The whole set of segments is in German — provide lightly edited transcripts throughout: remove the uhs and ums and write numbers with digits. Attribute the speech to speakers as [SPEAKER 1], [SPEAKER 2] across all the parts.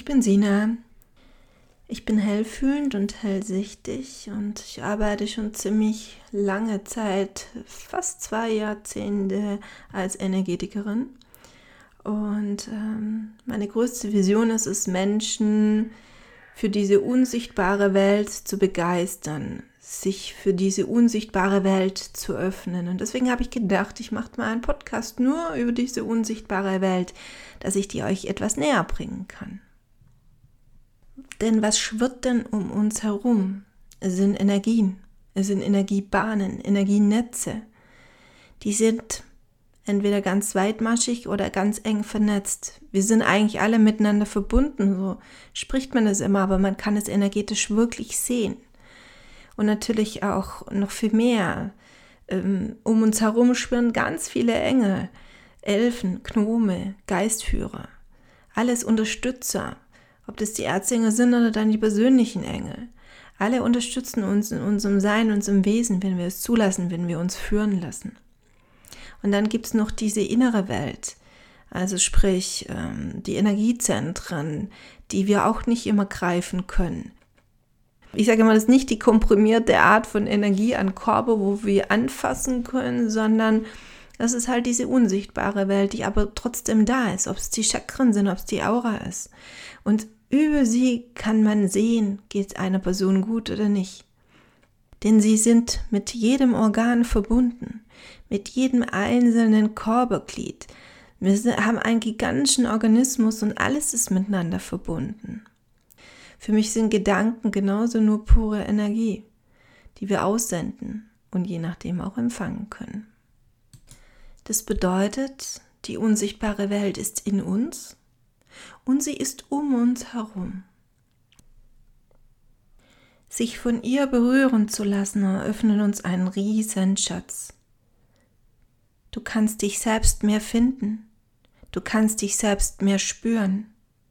[SPEAKER 1] Ich bin Sina. Ich bin hellfühlend und hellsichtig und ich arbeite schon ziemlich lange Zeit, fast 2 Jahrzehnte als Energetikerin. Und meine größte Vision ist es, Menschen für diese unsichtbare Welt zu begeistern, sich für diese unsichtbare Welt zu öffnen. Und deswegen habe ich gedacht, ich mache mal einen Podcast nur über diese unsichtbare Welt, dass ich die euch etwas näher bringen kann. Denn was schwirrt denn um uns herum? Es sind Energien, es sind Energiebahnen, Energienetze. Die sind entweder ganz weitmaschig oder ganz eng vernetzt. Wir sind eigentlich alle miteinander verbunden, so spricht man es immer, aber man kann es energetisch wirklich sehen. Und natürlich auch noch viel mehr. Um uns herum schwirren ganz viele Engel, Elfen, Gnome, Geistführer, alles Unterstützer. Ob das die Erzengel sind oder dann die persönlichen Engel. Alle unterstützen uns in unserem Sein, unserem Wesen, wenn wir es zulassen, wenn wir uns führen lassen. Und dann gibt es noch diese innere Welt, also sprich die Energiezentren, die wir auch nicht immer greifen können. Ich sage immer, das ist nicht die komprimierte Art von Energie an Körper, wo wir anfassen können, sondern das ist halt diese unsichtbare Welt, die aber trotzdem da ist, ob es die Chakren sind, ob es die Aura ist. Und über sie kann man sehen, geht es einer Person gut oder nicht. Denn sie sind mit jedem Organ verbunden, mit jedem einzelnen Körperglied. Wir haben einen gigantischen Organismus und alles ist miteinander verbunden. Für mich sind Gedanken genauso nur pure Energie, die wir aussenden und je nachdem auch empfangen können. Das bedeutet, die unsichtbare Welt ist in uns und sie ist um uns herum. Sich von ihr berühren zu lassen, eröffnet uns einen riesen Schatz. Du kannst dich selbst mehr finden, du kannst dich selbst mehr spüren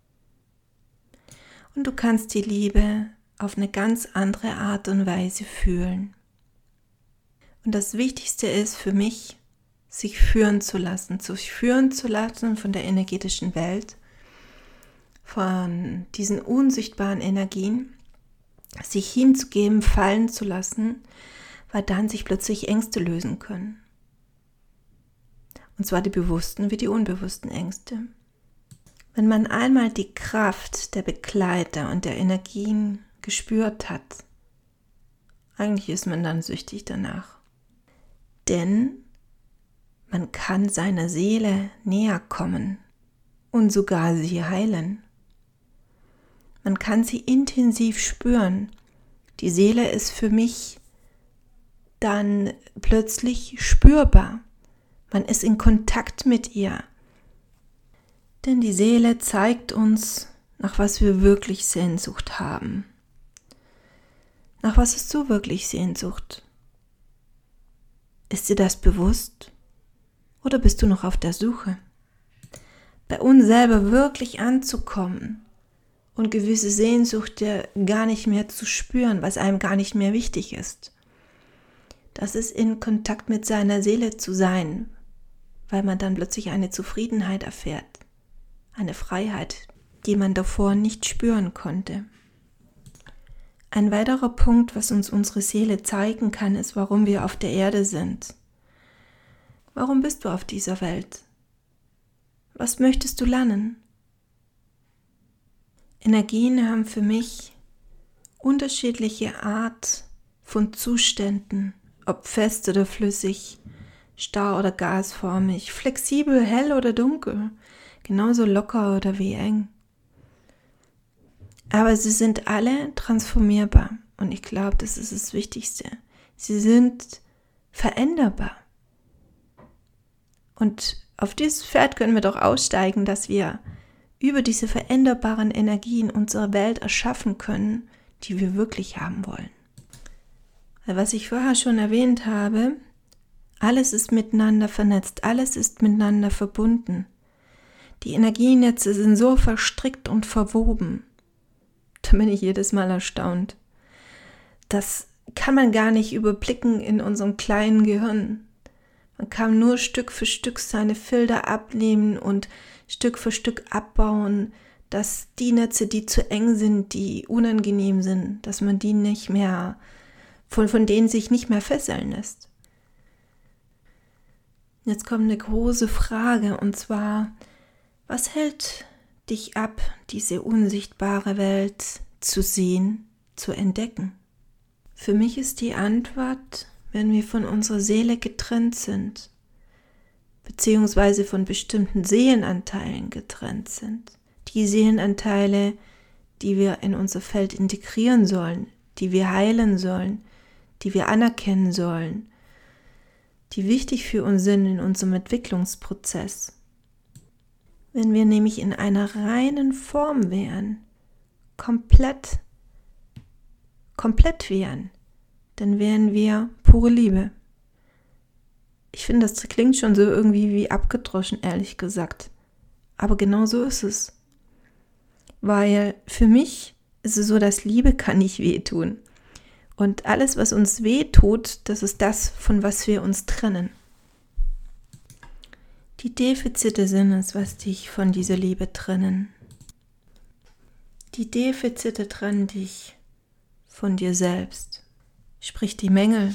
[SPEAKER 1] und du kannst die Liebe auf eine ganz andere Art und Weise fühlen. Und das Wichtigste ist für mich, sich führen zu lassen von der energetischen Welt, von diesen unsichtbaren Energien, sich hinzugeben, fallen zu lassen, weil dann sich plötzlich Ängste lösen können. Und zwar die bewussten wie die unbewussten Ängste. Wenn man einmal die Kraft der Begleiter und der Energien gespürt hat, eigentlich ist man dann süchtig danach. Denn man kann seiner Seele näher kommen und sogar sie heilen. Man kann sie intensiv spüren. Die Seele ist für mich dann plötzlich spürbar. Man ist in Kontakt mit ihr. Denn die Seele zeigt uns, nach was wir wirklich Sehnsucht haben. Nach was hast du wirklich Sehnsucht? Ist dir das bewusst? Oder bist du noch auf der Suche? Bei uns selber wirklich anzukommen und gewisse Sehnsucht gar nicht mehr zu spüren, was einem gar nicht mehr wichtig ist. Das ist in Kontakt mit seiner Seele zu sein, weil man dann plötzlich eine Zufriedenheit erfährt, eine Freiheit, die man davor nicht spüren konnte. Ein weiterer Punkt, was uns unsere Seele zeigen kann, ist, warum wir auf der Erde sind. Warum bist du auf dieser Welt? Was möchtest du lernen? Energien haben für mich unterschiedliche Art von Zuständen, ob fest oder flüssig, starr oder gasförmig, flexibel, hell oder dunkel, genauso locker oder wie eng. Aber sie sind alle transformierbar und ich glaube, das ist das Wichtigste. Sie sind veränderbar. Und auf dieses Pferd können wir doch aussteigen, dass wir über diese veränderbaren Energien unsere Welt erschaffen können, die wir wirklich haben wollen. Weil was ich vorher schon erwähnt habe, alles ist miteinander vernetzt, alles ist miteinander verbunden. Die Energienetze sind so verstrickt und verwoben. Da bin ich jedes Mal erstaunt. Das kann man gar nicht überblicken in unserem kleinen Gehirn. Man kann nur Stück für Stück seine Filter abnehmen und Stück für Stück abbauen, dass die Netze, die zu eng sind, die unangenehm sind, dass man die nicht mehr, von denen sich nicht mehr fesseln lässt. Jetzt kommt eine große Frage, und zwar, was hält dich ab, diese unsichtbare Welt zu sehen, zu entdecken? Für mich ist die Antwort, wenn wir von unserer Seele getrennt sind, beziehungsweise von bestimmten Seelenanteilen getrennt sind. Die Seelenanteile, die wir in unser Feld integrieren sollen, die wir heilen sollen, die wir anerkennen sollen, die wichtig für uns sind in unserem Entwicklungsprozess. Wenn wir nämlich in einer reinen Form wären, komplett wären, dann wären wir pure Liebe. Ich finde, das klingt schon so irgendwie wie abgedroschen, ehrlich gesagt. Aber genau so ist es. Weil für mich ist es so, dass Liebe kann nicht wehtun. Und alles, was uns wehtut, das ist das, von was wir uns trennen. Die Defizite sind es, was dich von dieser Liebe trennen. Die Defizite trennen dich von dir selbst. Sprich die Mängel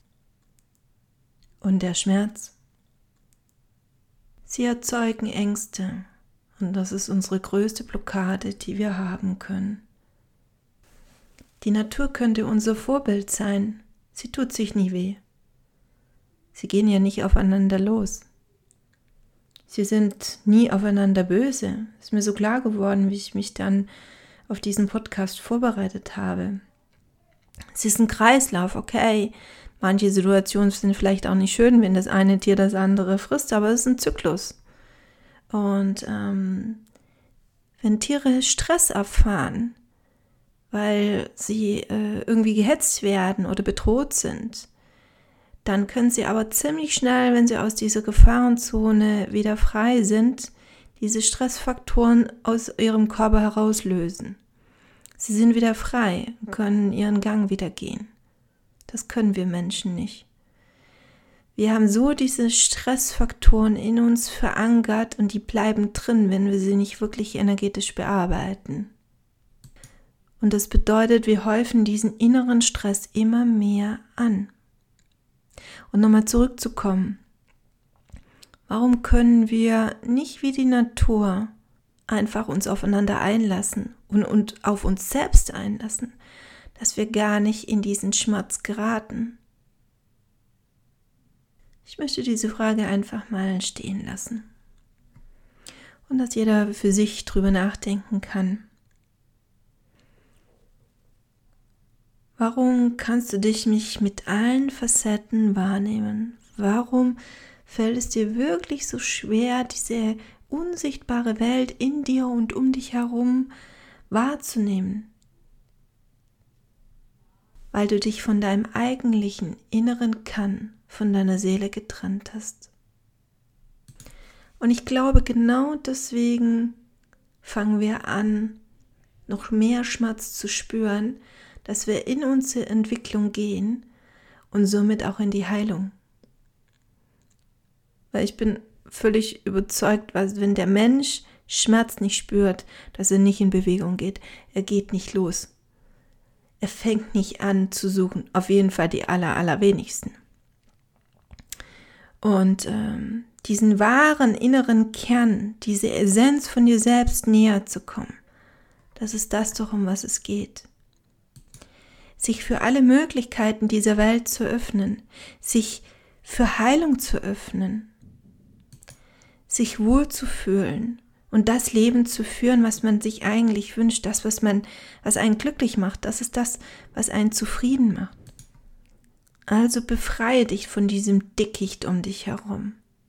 [SPEAKER 1] und der Schmerz. Sie erzeugen Ängste. Und das ist unsere größte Blockade, die wir haben können. Die Natur könnte unser Vorbild sein. Sie tut sich nie weh. Sie gehen ja nicht aufeinander los. Sie sind nie aufeinander böse. Ist mir so klar geworden, wie ich mich dann auf diesen Podcast vorbereitet habe. Es ist ein Kreislauf, okay. Manche Situationen sind vielleicht auch nicht schön, wenn das eine Tier das andere frisst, aber es ist ein Zyklus. Und wenn Tiere Stress erfahren, weil sie irgendwie gehetzt werden oder bedroht sind, dann können sie aber ziemlich schnell, wenn sie aus dieser Gefahrenzone wieder frei sind, diese Stressfaktoren aus ihrem Körper herauslösen. Sie sind wieder frei und können ihren Gang wieder gehen. Das können wir Menschen nicht. Wir haben so diese Stressfaktoren in uns verankert und die bleiben drin, wenn wir sie nicht wirklich energetisch bearbeiten. Und das bedeutet, wir häufen diesen inneren Stress immer mehr an. Und nochmal zurückzukommen. Warum können wir nicht wie die Natur einfach uns aufeinander einlassen und auf uns selbst einlassen, dass wir gar nicht in diesen Schmerz geraten? Ich möchte diese Frage einfach mal stehen lassen und dass jeder für sich drüber nachdenken kann. Warum kannst du dich nicht mit allen Facetten wahrnehmen? Warum fällt es dir wirklich so schwer, diese unsichtbare Welt in dir und um dich herum wahrzunehmen? Weil du dich von deinem eigentlichen inneren Kann, von deiner Seele getrennt hast. Und ich glaube, genau deswegen fangen wir an, noch mehr Schmerz zu spüren, dass wir in unsere Entwicklung gehen und somit auch in die Heilung. Weil ich bin völlig überzeugt, wenn der Mensch Schmerz nicht spürt, dass er nicht in Bewegung geht. Er geht nicht los. Er fängt nicht an zu suchen. Auf jeden Fall die allerwenigsten. Und diesen wahren inneren Kern, diese Essenz von dir selbst näher zu kommen, das ist das doch, um was es geht. Sich für alle Möglichkeiten dieser Welt zu öffnen, sich für Heilung zu öffnen, sich wohlzufühlen und das Leben zu führen, was man sich eigentlich wünscht, das, was einen glücklich macht, das ist das, was einen zufrieden macht. Also befreie dich von diesem Dickicht um dich herum.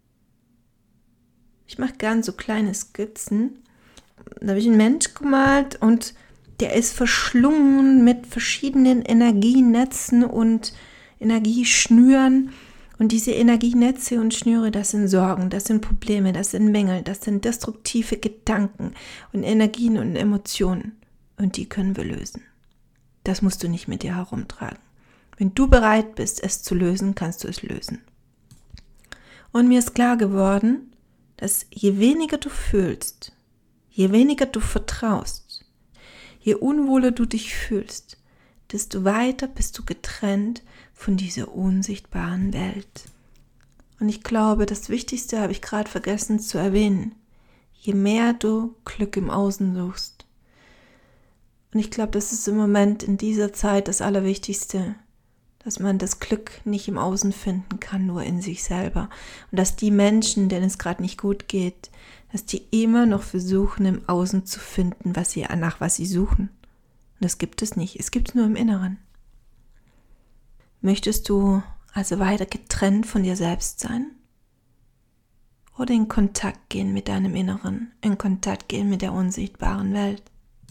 [SPEAKER 1] Ich mache gern so kleine Skizzen. Da habe ich einen Mensch gemalt und der ist verschlungen mit verschiedenen Energienetzen und Energieschnüren. Und diese Energienetze und Schnüre, das sind Sorgen, das sind Probleme, das sind Mängel, das sind destruktive Gedanken und Energien und Emotionen. Und die können wir lösen. Das musst du nicht mit dir herumtragen. Wenn du bereit bist, es zu lösen, kannst du es lösen. Und mir ist klar geworden, dass je weniger du fühlst, Je weniger du vertraust, je unwohler du dich fühlst, desto weiter bist du getrennt von dieser unsichtbaren Welt. Und ich glaube, das Wichtigste habe ich gerade vergessen zu erwähnen. Je mehr du Glück im Außen suchst. Und ich glaube, das ist im Moment in dieser Zeit das Allerwichtigste, dass man das Glück nicht im Außen finden kann, nur in sich selber. Und dass die Menschen, denen es gerade nicht gut geht, dass die immer noch versuchen, im Außen zu finden, nach was sie suchen. Und das gibt es nicht. Es gibt es nur im Inneren. Möchtest du also weiter getrennt von dir selbst sein? Oder in Kontakt gehen mit deinem Inneren, in Kontakt gehen mit der unsichtbaren Welt?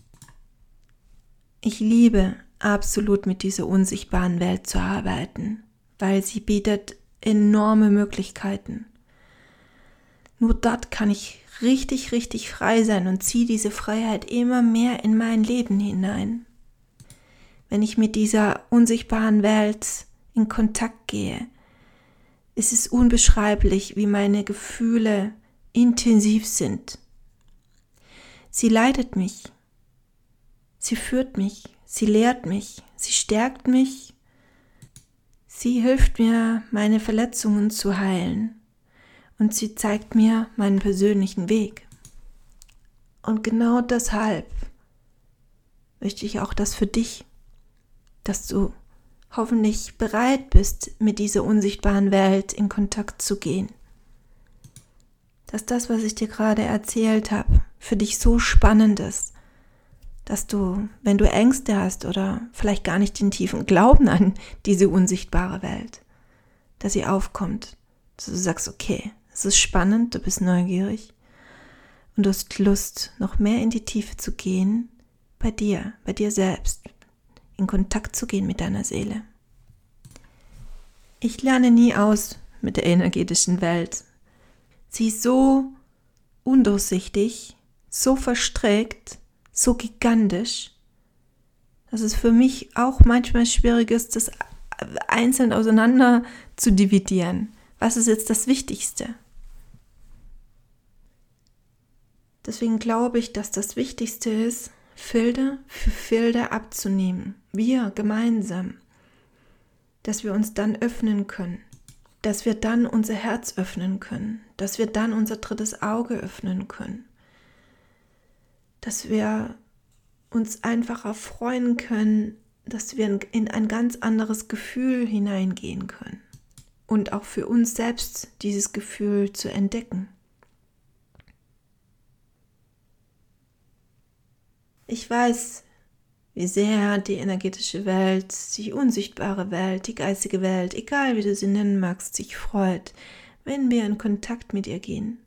[SPEAKER 1] Ich liebe absolut mit dieser unsichtbaren Welt zu arbeiten, weil sie bietet enorme Möglichkeiten. Nur dort kann ich richtig, richtig frei sein und ziehe diese Freiheit immer mehr in mein Leben hinein. Wenn ich mit dieser unsichtbaren Welt in Kontakt gehe, ist es unbeschreiblich, wie meine Gefühle intensiv sind. Sie leitet mich, sie führt mich, sie lehrt mich, sie stärkt mich, sie hilft mir, meine Verletzungen zu heilen und sie zeigt mir meinen persönlichen Weg. Und genau deshalb möchte ich auch das für dich, dass du hoffentlich bereit bist, mit dieser unsichtbaren Welt in Kontakt zu gehen. Dass das, was ich dir gerade erzählt habe, für dich so spannend ist, dass du, wenn du Ängste hast oder vielleicht gar nicht den tiefen Glauben an diese unsichtbare Welt, dass sie aufkommt, dass du sagst, okay, es ist spannend, du bist neugierig und du hast Lust, noch mehr in die Tiefe zu gehen, bei dir selbst, in Kontakt zu gehen mit deiner Seele. Ich lerne nie aus mit der energetischen Welt. Sie ist so undurchsichtig, so verstrickt, so gigantisch, dass es für mich auch manchmal schwierig ist, das einzeln auseinander zu dividieren. Was ist jetzt das Wichtigste? Deswegen glaube ich, dass das Wichtigste ist, Filter für Filter abzunehmen. Wir gemeinsam. Dass wir uns dann öffnen können. Dass wir dann unser Herz öffnen können. Dass wir dann unser drittes Auge öffnen können. Dass wir uns einfach erfreuen können, dass wir in ein ganz anderes Gefühl hineingehen können. Und auch für uns selbst dieses Gefühl zu entdecken. Ich weiß, wie sehr die energetische Welt, die unsichtbare Welt, die geistige Welt, egal wie du sie nennen magst, sich freut, wenn wir in Kontakt mit ihr gehen.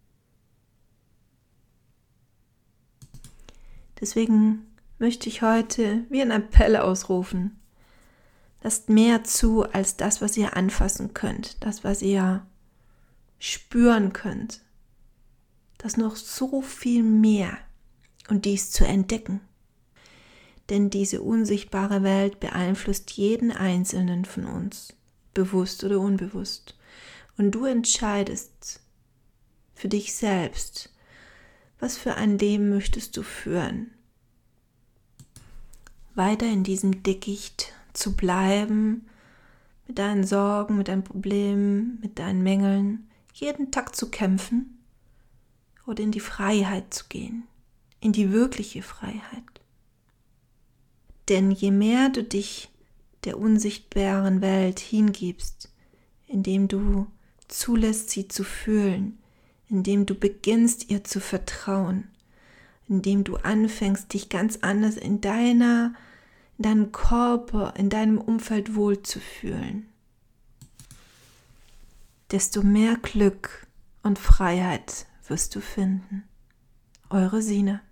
[SPEAKER 1] Deswegen möchte ich heute wie ein Appell ausrufen. Lasst mehr zu als das, was ihr anfassen könnt, das, was ihr spüren könnt. Das noch so viel mehr. Und dies zu entdecken. Denn diese unsichtbare Welt beeinflusst jeden Einzelnen von uns, bewusst oder unbewusst. Und du entscheidest für dich selbst, was für ein Leben möchtest du führen. Weiter in diesem Dickicht zu bleiben, mit deinen Sorgen, mit deinen Problemen, mit deinen Mängeln, jeden Tag zu kämpfen oder in die Freiheit zu gehen. In die wirkliche Freiheit. Denn je mehr du dich der unsichtbaren Welt hingibst, indem du zulässt, sie zu fühlen, indem du beginnst, ihr zu vertrauen, indem du anfängst, dich ganz anders in deinem Körper, in deinem Umfeld wohlzufühlen, desto mehr Glück und Freiheit wirst du finden. Eure Sine.